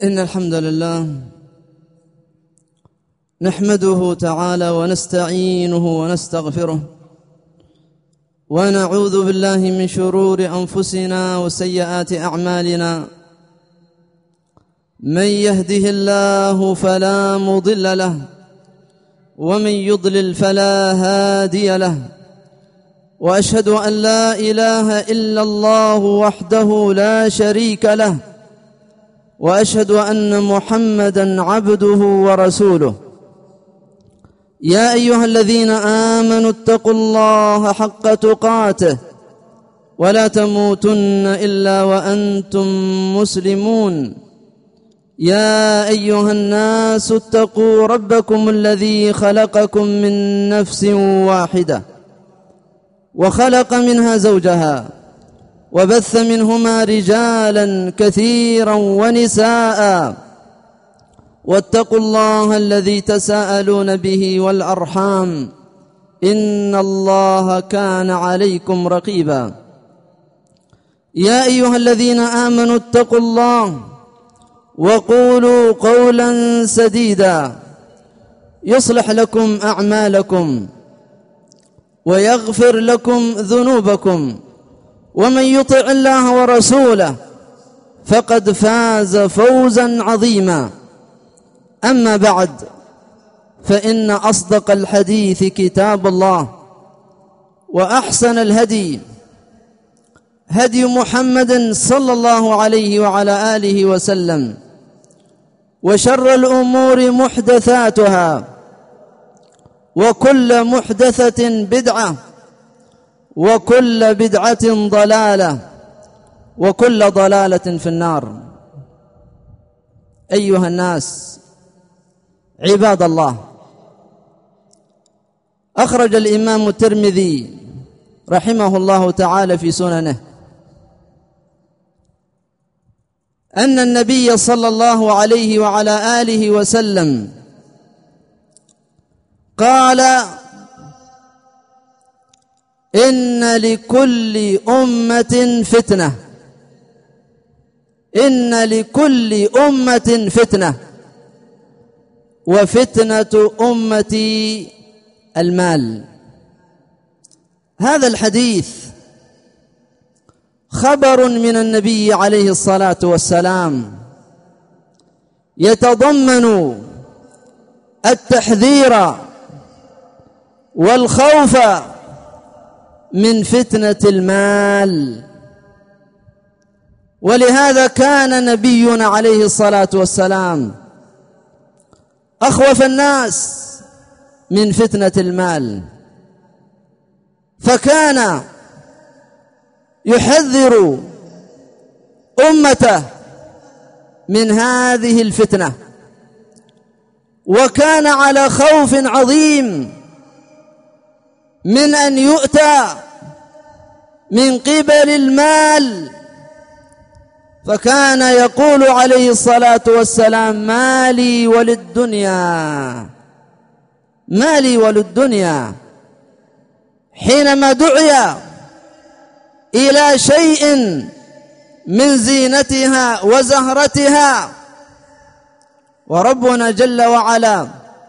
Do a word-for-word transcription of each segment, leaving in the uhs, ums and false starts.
إن الحمد لله نحمده تعالى ونستعينه ونستغفره ونعوذ بالله من شرور أنفسنا وسيئات أعمالنا. من يهده الله فلا مضل له ومن يضلل فلا هادي له، وأشهد أن لا إله إلا الله وحده لا شريك له، وأشهد أن محمدًا عبده ورسوله. يا أيها الذين آمنوا اتقوا الله حق تقاته ولا تموتن إلا وأنتم مسلمون. يا أيها الناس اتقوا ربكم الذي خلقكم من نفس واحدة وخلق منها زوجها وبث منهما رجالا كثيرا ونساء، واتقوا الله الذي تساءلون به والأرحام إن الله كان عليكم رقيبا. يا أيها الذين آمنوا اتقوا الله وقولوا قولا سديدا يصلح لكم أعمالكم ويغفر لكم ذنوبكم، ومن يطع الله ورسوله فقد فاز فوزا عظيما. أما بعد، فإن أصدق الحديث كتاب الله، وأحسن الهدي هدي محمد صلى الله عليه وعلى آله وسلم، وشر الأمور محدثاتها، وكل محدثة بدعة، وكل بدعة ضلالة، وكل ضلالة في النار. أيها الناس عباد الله، أخرج الإمام الترمذي رحمه الله تعالى في سننه أن النبي صلى الله عليه وعلى آله وسلم قال: إن لكل أمة فتنة، إن لكل أمة فتنة، وفتنة أمتي المال. هذا الحديث خبر من النبي عليه الصلاة والسلام يتضمن التحذير والخوف من فتنة المال. ولهذا كان نبينا عليه الصلاة والسلام أخوف الناس من فتنة المال، فكان يحذر أمته من هذه الفتنة، وكان على خوف عظيم من أن يؤتى من قبل المال، فكان يقول عليه الصلاة والسلام: مالي وللدنيا، مالي وللدنيا، حينما دعي إلى شيء من زينتها وزهرتها. وربنا جل وعلا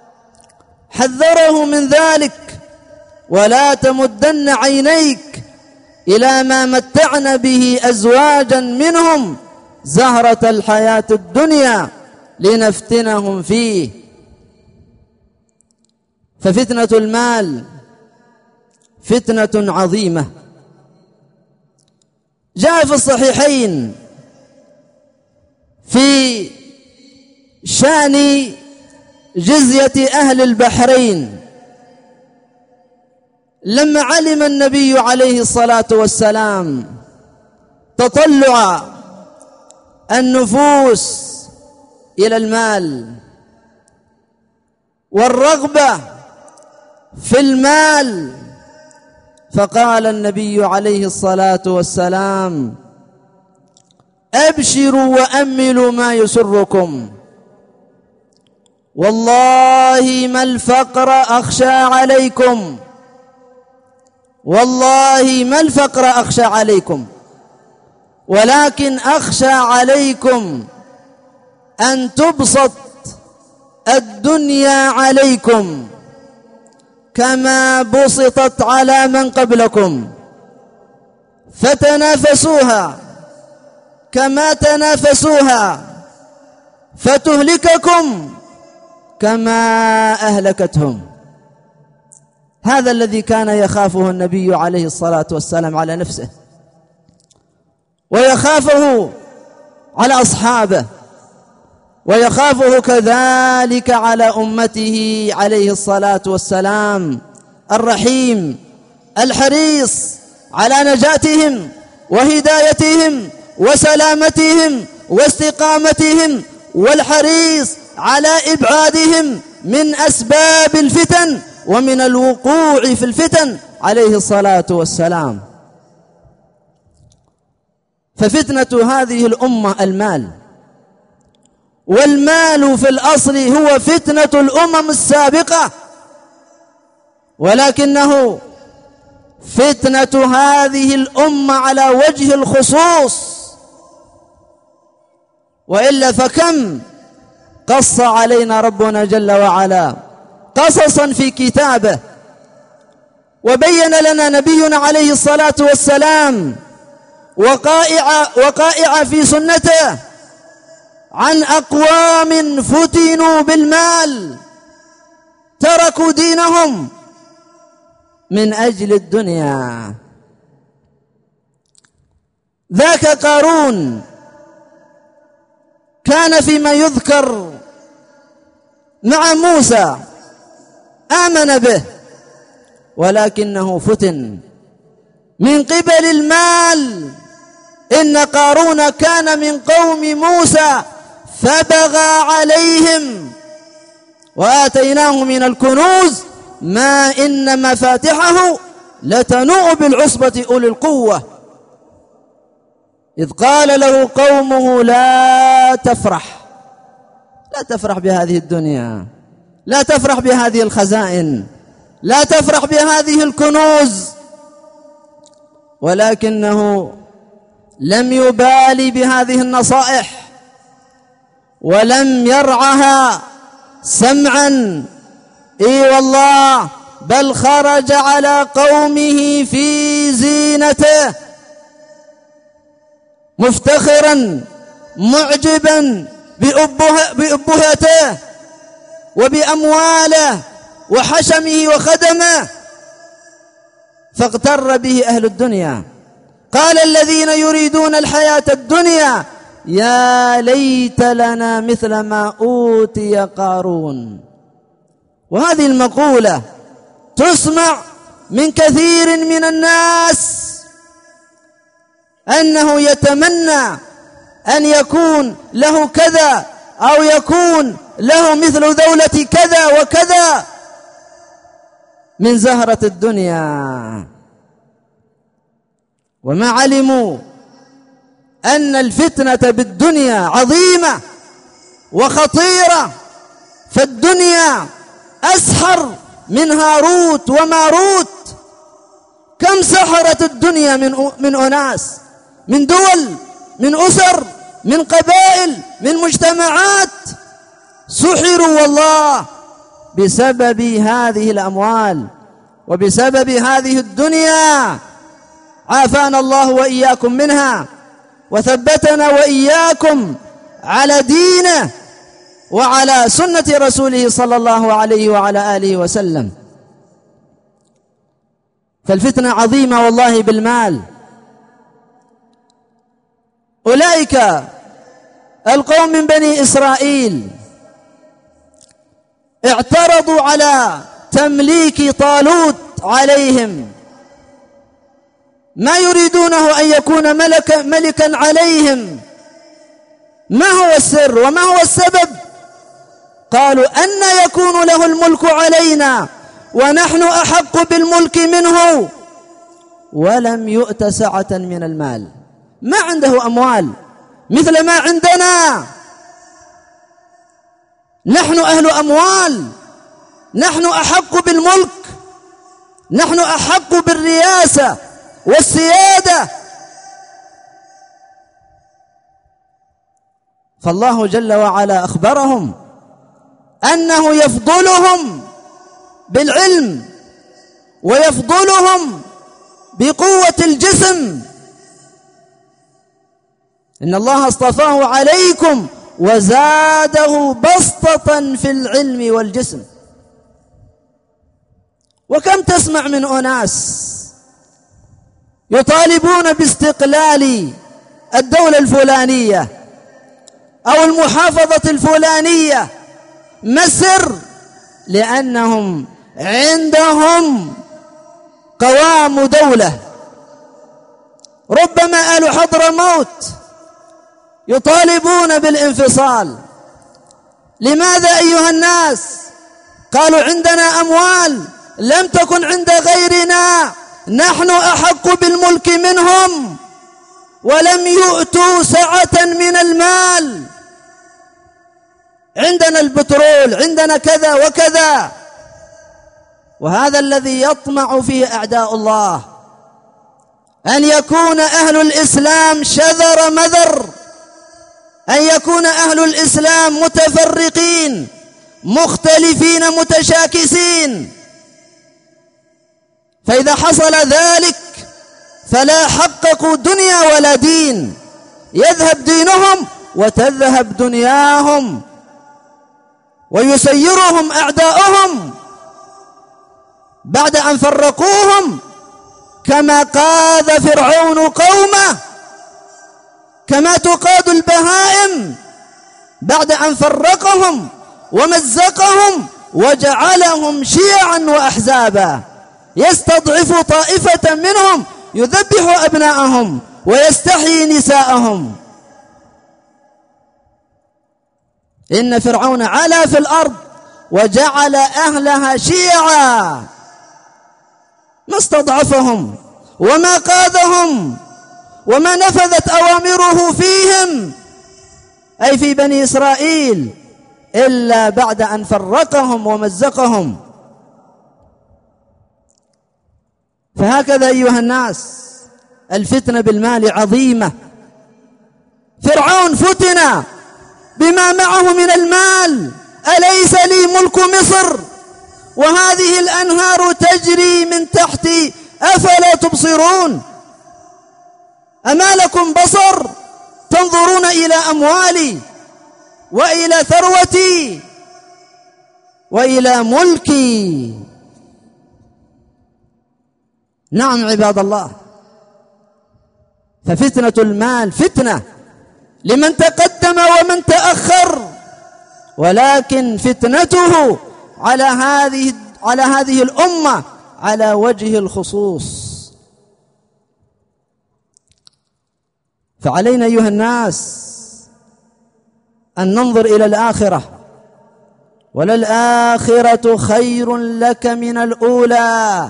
حذره من ذلك: ولا تمدن عينيك إلى ما متعنا به أزواجا منهم زهرة الحياة الدنيا لنفتنهم فيه. ففتنة المال فتنة عظيمة. جاء في الصحيحين في شأن جزية أهل البحرين، لما علم النبي عليه الصلاة والسلام تطلع النفوس إلى المال والرغبة في المال، فقال النبي عليه الصلاة والسلام: أبشروا وأملوا ما يسركم، والله ما الفقر أخشى عليكم، والله ما الفقر أخشى عليكم، ولكن أخشى عليكم أن تبسط الدنيا عليكم كما بسطت على من قبلكم، فتنافسوها كما تنافسوها، فتهلككم كما أهلكتهم. هذا الذي كان يخافه النبي عليه الصلاة والسلام على نفسه، ويخافه على أصحابه، ويخافه كذلك على أمته عليه الصلاة والسلام، الرحيم الحريص على نجاتهم وهدايتهم وسلامتهم واستقامتهم، والحريص على إبعادهم من أسباب الفتن ومن الوقوع في الفتن عليه الصلاة والسلام. ففتنة هذه الأمة المال، والمال في الأصل هو فتنة الأمم السابقة، ولكنه فتنة هذه الأمة على وجه الخصوص. وإلا فكم قص علينا ربنا جل وعلا قصصا في كتابه، وبين لنا نبينا عليه الصلاة والسلام وقائع, وقائع في سنته عن أقوام فتنوا بالمال، تركوا دينهم من أجل الدنيا. ذاك قارون كان فيما يذكر مع موسى، آمن به، ولكنه فتن من قبل المال. إن قارون كان من قوم موسى فبغى عليهم، وآتيناه من الكنوز ما إن مفاتحه لتنوء بالعصبة أولي القوة، إذ قال له قومه لا تفرح، لا تفرح بهذه الدنيا، لا تفرح بهذه الخزائن، لا تفرح بهذه الكنوز. ولكنه لم يبالي بهذه النصائح، ولم يرعها سمعا، اي والله، بل خرج على قومه في زينته مفتخرا معجبا بأبهته وبأمواله وحشمه وخدمه، فاغتر به أهل الدنيا. قال الذين يريدون الحياة الدنيا يا ليت لنا مثل ما أوتي قارون. وهذه المقولة تسمع من كثير من الناس، أنه يتمنى أن يكون له كذا، أو يكون له مثل دولة كذا وكذا من زهرة الدنيا، وما علموا أن الفتنة بالدنيا عظيمة وخطيرة. فالدنيا أسحر من هاروت وماروت. كم سحرت الدنيا من من أناس، من دول، من أسر، من قبائل، من مجتمعات، سحروا والله بسبب هذه الأموال وبسبب هذه الدنيا. عافانا الله وإياكم منها، وثبتنا وإياكم على دينه وعلى سنة رسوله صلى الله عليه وعلى آله وسلم. فالفتنة عظيمة والله بالمال. أولئك القوم من بني إسرائيل اعترضوا على تمليك طالوت عليهم، ما يريدونه أن يكون ملكا, ملكا عليهم. ما هو السر وما هو السبب؟ قالوا أن يكون له الملك علينا ونحن أحق بالملك منه، ولم يؤت سعة من المال. ما عنده أموال مثل ما عندنا، نحن أهل أموال، نحن أحق بالملك، نحن أحق بالرياسة والسيادة. فالله جل وعلا أخبرهم أنه يفضلهم بالعلم ويفضلهم بقوة الجسم. إن الله اصطفاه عليكم وزاده بسطة في العلم والجسم. وكم تسمع من أناس يطالبون باستقلال الدولة الفلانية أو المحافظة الفلانية. ما السر؟ لأنهم عندهم قوام دولة. ربما آل حضرموت يطالبون بالانفصال. لماذا أيها الناس؟ قالوا عندنا أموال لم تكن عند غيرنا، نحن أحق بالملك منهم، ولم يؤتوا سعة من المال. عندنا البترول، عندنا كذا وكذا. وهذا الذي يطمع فيه أعداء الله، أن يكون أهل الإسلام شذر مذر، أن يكون أهل الإسلام متفرقين مختلفين متشاكسين. فإذا حصل ذلك فلا حققوا دنيا ولا دين، يذهب دينهم وتذهب دنياهم ويسيرهم أعداؤهم بعد أن فرقوهم، كما قاد فرعون قومه، كما تقاد البهائم بعد أن فرقهم ومزقهم وجعلهم شيعا وأحزابا، يستضعف طائفة منهم يذبح أبناءهم ويستحيي نساءهم. إن فرعون علا في الأرض وجعل أهلها شيعا، ما استضعفهم وما قادهم وما نفذت أوامره فيهم، أي في بني إسرائيل، إلا بعد أن فرقهم ومزقهم. فهكذا أيها الناس الفتنة بالمال عظيمة. فرعون فتن بما معه من المال. أليس لي ملك مصر وهذه الأنهار تجري من تحتي أفلا تبصرون؟ أما لكم بصر تنظرون إلى أموالي وإلى ثروتي وإلى ملكي؟ نعم عباد الله، ففتنة المال فتنة لمن تقدم ومن تأخر، ولكن فتنته على هذه على هذه الأمة على وجه الخصوص. فعلينا أيها الناس أن ننظر إلى الآخرة، وللآخرة خير لك من الأولى.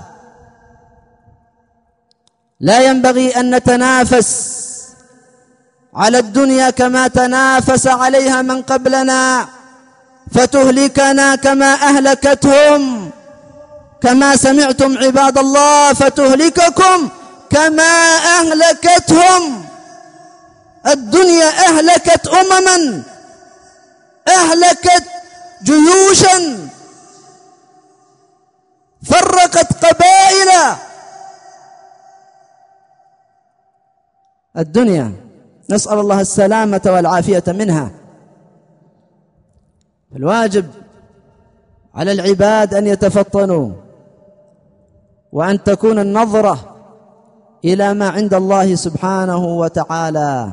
لا ينبغي أن نتنافس على الدنيا كما تنافس عليها من قبلنا فتهلكنا كما أهلكتهم، كما سمعتم عباد الله، فتهلككم كما أهلكتهم. الدنيا أهلكت أمما، أهلكت جيوشا، فرقت قبائل. الدنيا نسأل الله السلامة والعافية منها. الواجب على العباد أن يتفطنوا وأن تكون النظرة إلى ما عند الله سبحانه وتعالى.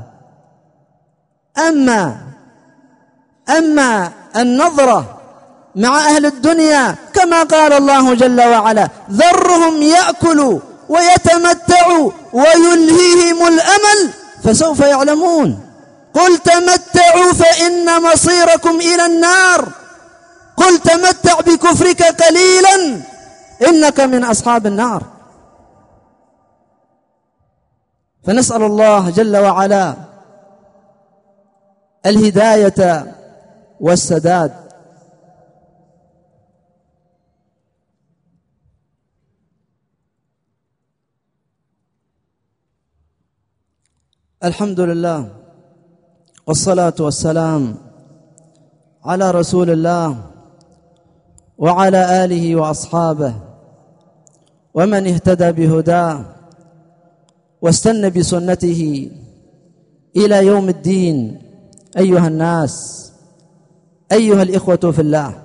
أما أما النظرة مع أهل الدنيا كما قال الله جل وعلا: ذرهم يأكلوا ويتمتعوا ويلهيهم الأمل فسوف يعلمون. قل تمتعوا فإن مصيركم إلى النار. قل تمتع بكفرك قليلا إنك من أصحاب النار. فنسأل الله جل وعلا الهداية والسداد. الحمد لله والصلاة والسلام على رسول الله وعلى آله وأصحابه ومن اهتدى بهداه واستنى بسنته إلى يوم الدين. أيها الناس، أيها الإخوة في الله،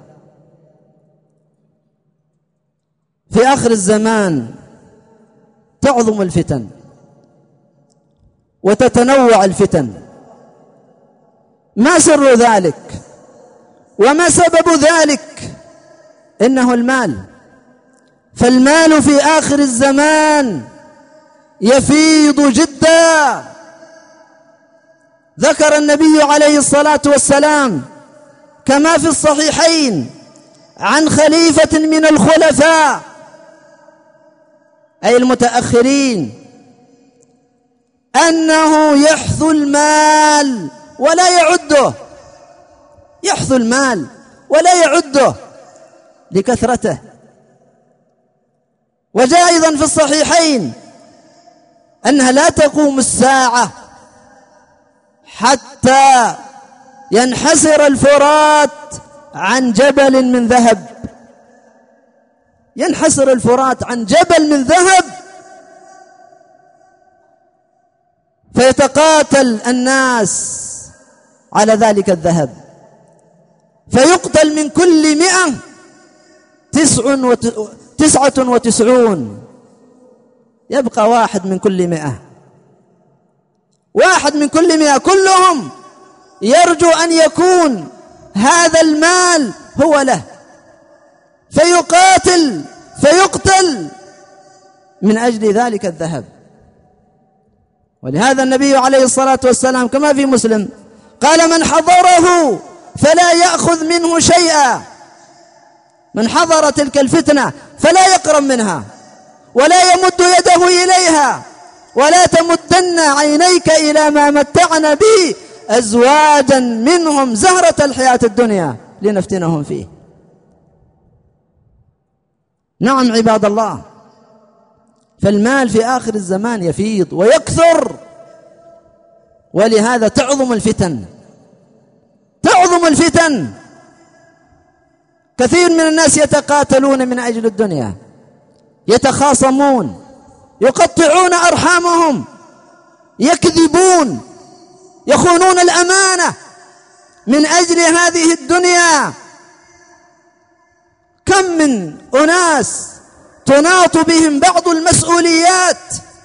في آخر الزمان تعظم الفتن وتتنوع الفتن. ما سر ذلك وما سبب ذلك؟ إنه المال. فالمال في آخر الزمان يفيض جدا. ذكر النبي عليه الصلاة والسلام كما في الصحيحين عن خليفة من الخلفاء أي المتأخرين أنه يحثو المال ولا يعده، يحثو المال ولا يعده لكثرته. وجاء أيضا في الصحيحين أنها لا تقوم الساعة حتى ينحسر الفرات عن جبل من ذهب، ينحسر الفرات عن جبل من ذهب، فيتقاتل الناس على ذلك الذهب، فيقتل من كل مئة تسع تسعة وتسعون، يبقى واحد من كل مئة، واحد من كل مئة، كلهم يرجو أن يكون هذا المال هو له، فيقاتل فيقتل من أجل ذلك الذهب. ولهذا النبي عليه الصلاة والسلام كما في مسلم قال: من حضره فلا يأخذ منه شيئا، من حضر تلك الفتنة فلا يقرب منها ولا يمد يده إليها، ولا تمدن عينيك إلى ما متعنا به أزواجا منهم زهرة الحياة الدنيا لنفتنهم فيه. نعم عباد الله، فالمال في آخر الزمان يفيض ويكثر، ولهذا تعظم الفتن، تعظم الفتن. كثير من الناس يتقاتلون من أجل الدنيا، يتخاصمون، يقطعون أرحامهم، يكذبون، يخونون الأمانة من أجل هذه الدنيا. كم من أناس تناط بهم بعض المسؤوليات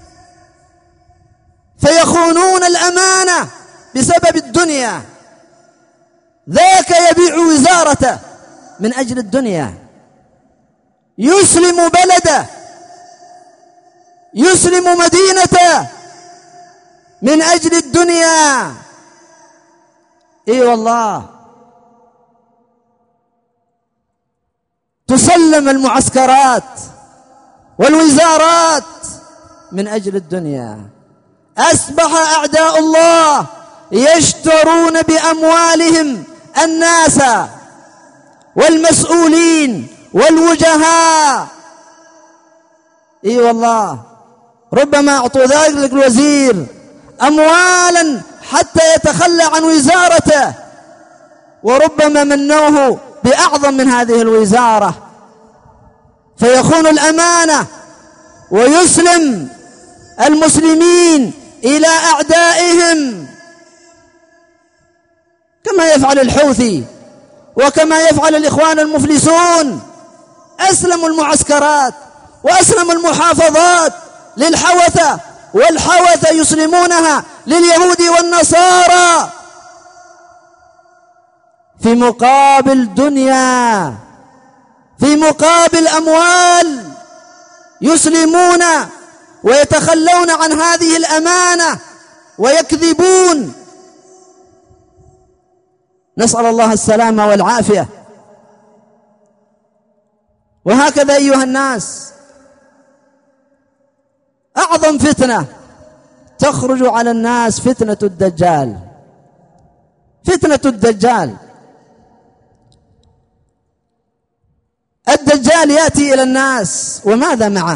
فيخونون الأمانة بسبب الدنيا. ذاك يبيع وزارته من أجل الدنيا، يسلم بلده، يسلم مدينته من أجل الدنيا. إي والله، تسلم المعسكرات والوزارات من أجل الدنيا. أصبح أعداء الله يشترون بأموالهم الناس والمسؤولين والوجهاء. إي والله، ربما أعطوا ذلك الوزير أموالا حتى يتخلى عن وزارته، وربما منوه بأعظم من هذه الوزارة، فيخون الأمانة ويسلم المسلمين إلى أعدائهم، كما يفعل الحوثي وكما يفعل الإخوان المفلسون. أسلموا المعسكرات وأسلموا المحافظات للحوثة، والحوثة يسلمونها لليهود والنصارى في مقابل دنيا، في مقابل أموال، يسلمون ويتخلون عن هذه الأمانة ويكذبون. نسأل الله السلامة والعافية. وهكذا أيها الناس، أعظم فتنة تخرج على الناس فتنة الدجال. فتنة الدجال، الدجال يأتي إلى الناس وماذا معه؟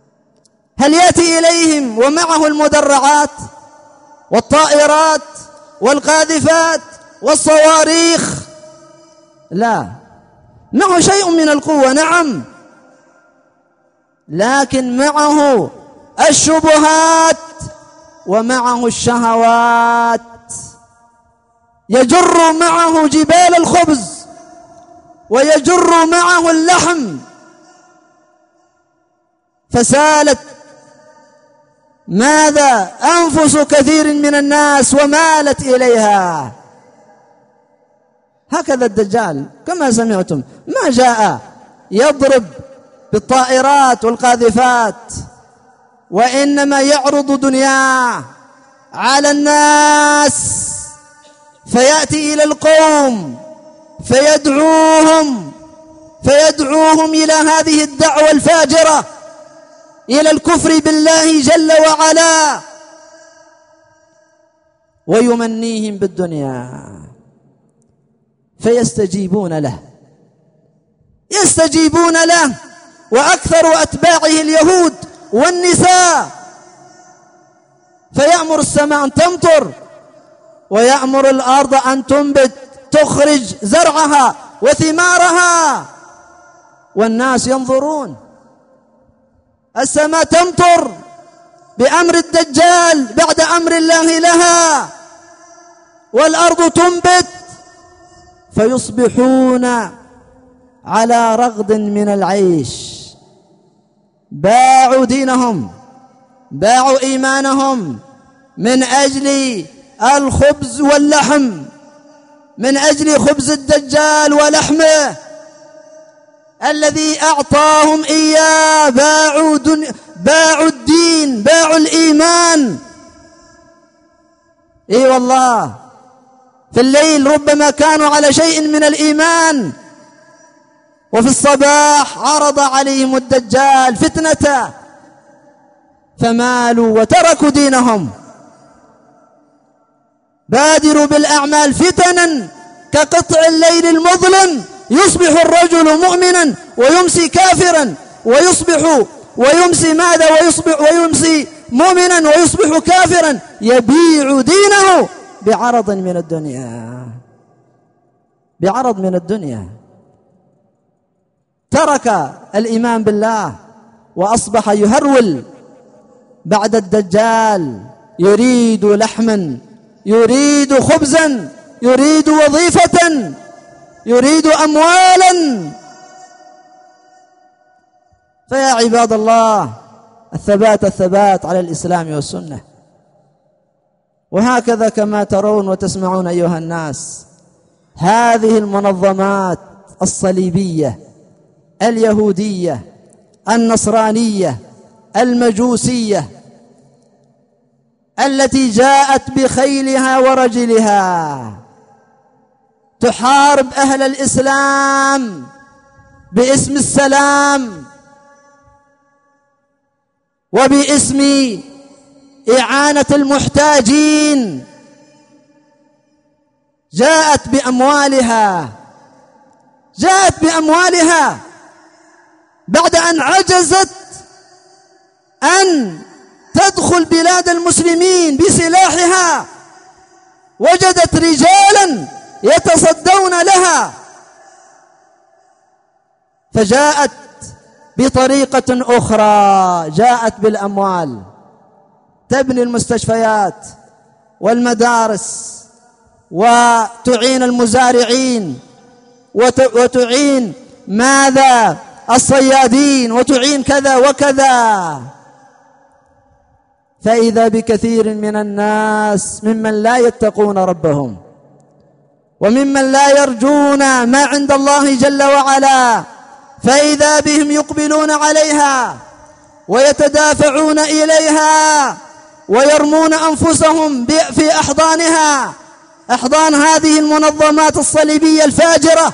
هل يأتي إليهم ومعه المدرعات والطائرات والقاذفات والصواريخ، لا، معه شيء من القوة نعم، لكن معه الشبهات ومعه الشهوات، يجر معه جبال الخبز ويجر معه اللحم. فسالت ماذا أنفس كثير من الناس ومالت إليها. هكذا الدجال كما سمعتم ما جاء يضرب بالطائرات والقاذفات، وإنما يعرض دنياه على الناس، فيأتي إلى القوم فيدعوهم فيدعوهم إلى هذه الدعوة الفاجرة، إلى الكفر بالله جل وعلا، ويمنيهم بالدنيا فيستجيبون له يستجيبون له وأكثر أتباعه اليهود والنساء. فيأمر السماء أن تمطر ويأمر الأرض أن تنبت تخرج زرعها وثمارها، والناس ينظرون. السماء تمطر بأمر الدجال بعد أمر الله لها، والأرض تنبت، فيصبحون على رغد من العيش. باعوا دينهم، باعوا إيمانهم من أجل الخبز واللحم، من أجل خبز الدجال ولحمه الذي أعطاهم إياه. باعوا, دن... باعوا الدين، باعوا الإيمان. إي والله في الليل ربما كانوا على شيء من الإيمان، وفي الصباح عرض عليهم الدجال فتنة فمالوا وتركوا دينهم. بادروا بالأعمال فتنا كقطع الليل المظلم، يصبح الرجل مؤمنا ويمسي كافرا، ويصبح ويمسي ماذا ويصبح ويمسي مؤمنا ويصبح كافرا، يبيع دينه بعرض من الدنيا، بعرض من الدنيا. ترك الإيمان بالله وأصبح يهرول بعد الدجال، يريد لحما، يريد خبزا، يريد وظيفة، يريد أموالا. فيا عباد الله الثبات الثبات على الإسلام والسنة. وهكذا كما ترون وتسمعون أيها الناس، هذه المنظمات الصليبية اليهودية النصرانية المجوسية التي جاءت بخيلها ورجلها تحارب أهل الإسلام باسم السلام وباسم إعانة المحتاجين، جاءت بأموالها جاءت بأموالها بعد أن عجزت أن تدخل بلاد المسلمين بسلاحها، وجدت رجالا يتصدون لها، فجاءت بطريقة أخرى، جاءت بالأموال، تبني المستشفيات والمدارس، وتعين المزارعين، وتعين ماذا الصيادين، وتعين كذا وكذا. فإذا بكثير من الناس ممن لا يتقون ربهم وممن لا يرجون ما عند الله جل وعلا، فإذا بهم يقبلون عليها ويتدافعون إليها ويرمون أنفسهم في أحضانها، أحضان هذه المنظمات الصليبية الفاجرة،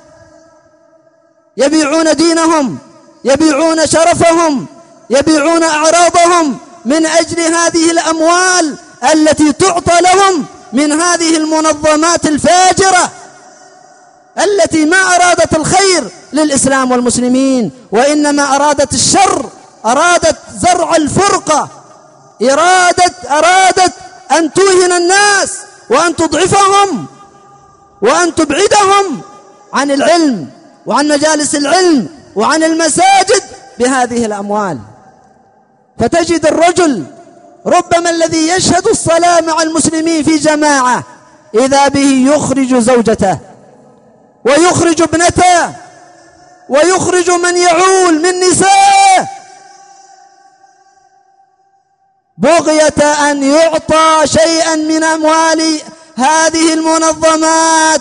يبيعون دينهم، يبيعون شرفهم، يبيعون أعراضهم من أجل هذه الأموال التي تعطى لهم من هذه المنظمات الفاجرة التي ما أرادت الخير للإسلام والمسلمين، وإنما أرادت الشر، أرادت زرع الفرقة، أرادت, أرادت أن توهن الناس وأن تضعفهم وأن تبعدهم عن العلم وعن مجالس العلم وعن المساجد بهذه الأموال. فتجد الرجل ربما الذي يشهد الصلاة مع المسلمين في جماعة إذا به يخرج زوجته ويخرج ابنته ويخرج من يعول من نسائه بغية أن يعطى شيئا من أموال هذه المنظمات.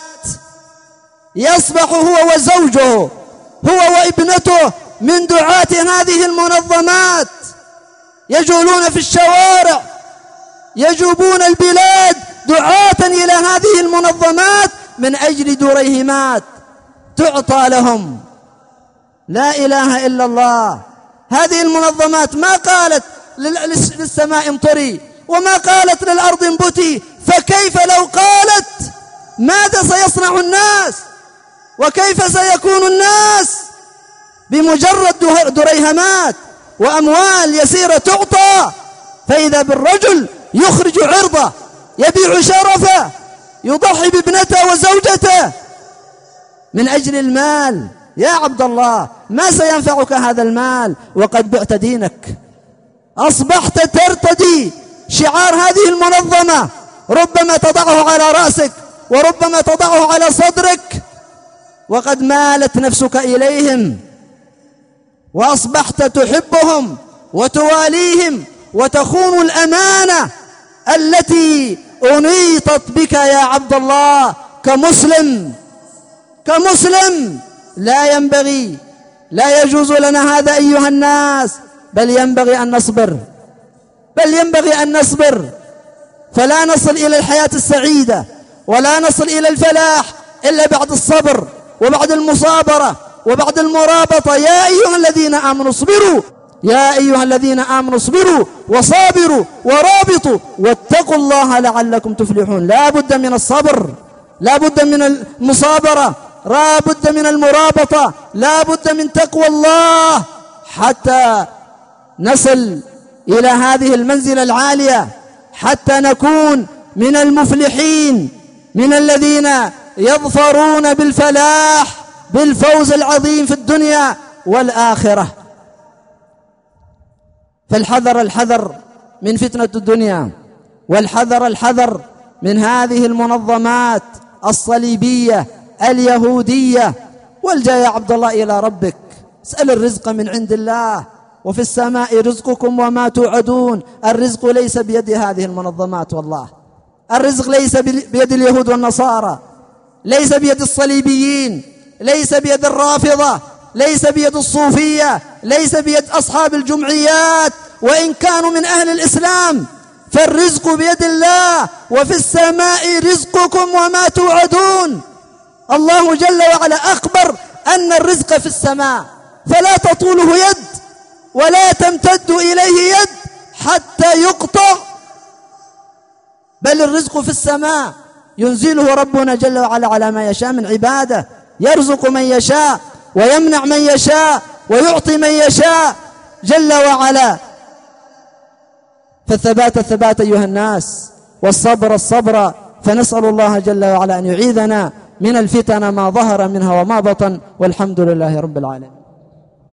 يصبح هو وزوجه هو وابنته من دعاة هذه المنظمات، يجولون في الشوارع يجوبون البلاد دعاة إلى هذه المنظمات من أجل دريهمات تعطى لهم. لا إله إلا الله. هذه المنظمات ما قالت للسماء امطري وما قالت للأرض انبتي، فكيف لو قالت؟ ماذا سيصنع الناس وكيف سيكون الناس بمجرد دريهمات وأموال يسيرة تعطى؟ فإذا بالرجل يخرج عرضه يبيع شرفه يضحي بابنته وزوجته من أجل المال. يا عبد الله ما سينفعك هذا المال وقد بعت دينك؟ أصبحت ترتدي شعار هذه المنظمة، ربما تضعه على رأسك وربما تضعه على صدرك وقد مالت نفسك إليهم وأصبحت تحبهم وتواليهم وتخون الأمانة التي أنيطت بك يا عبد الله. كمسلم كمسلم لا ينبغي لا يجوز لنا هذا أيها الناس، بل ينبغي أن نصبر بل ينبغي أن نصبر فلا نصل إلى الحياة السعيدة ولا نصل إلى الفلاح إلا بعد الصبر وبعد المصابرة وبعد المرابطة. يا أيها الذين آمنوا اصبروا يا أيها الذين آمنوا اصبروا وصابروا ورابطوا واتقوا الله لعلكم تفلحون. لا بد من الصبر، لا بد من المصابرة، لا بد من المرابطة، لا بد من تقوى الله حتى نصل إلى هذه المنزلة العالية، حتى نكون من المفلحين، من الذين يظفرون بالفلاح بالفوز العظيم في الدنيا والآخرة. فالحذر الحذر من فتنة الدنيا، والحذر الحذر من هذه المنظمات الصليبية اليهودية. والجا يا عبد الله إلى ربك، اسأل الرزق من عند الله، وفي السماء رزقكم وما توعدون. الرزق ليس بيد هذه المنظمات، والله الرزق ليس بيد اليهود والنصارى، ليس بيد الصليبيين، ليس بيد الرافضة، ليس بيد الصوفية، ليس بيد أصحاب الجمعيات وإن كانوا من أهل الإسلام، فالرزق بيد الله. وفي السماء رزقكم وما توعدون. الله جل وعلا أخبر أن الرزق في السماء، فلا تطوله يد ولا تمتد إليه يد حتى يقطع، بل الرزق في السماء ينزله ربنا جل وعلا على ما يشاء من عباده، يرزق من يشاء ويمنع من يشاء ويعطي من يشاء جل وعلا. فالثبات الثبات أيها الناس، والصبر الصبر. فنسأل الله جل وعلا أن يعيذنا من الفتن ما ظهر منها وما بطن، والحمد لله رب العالمين.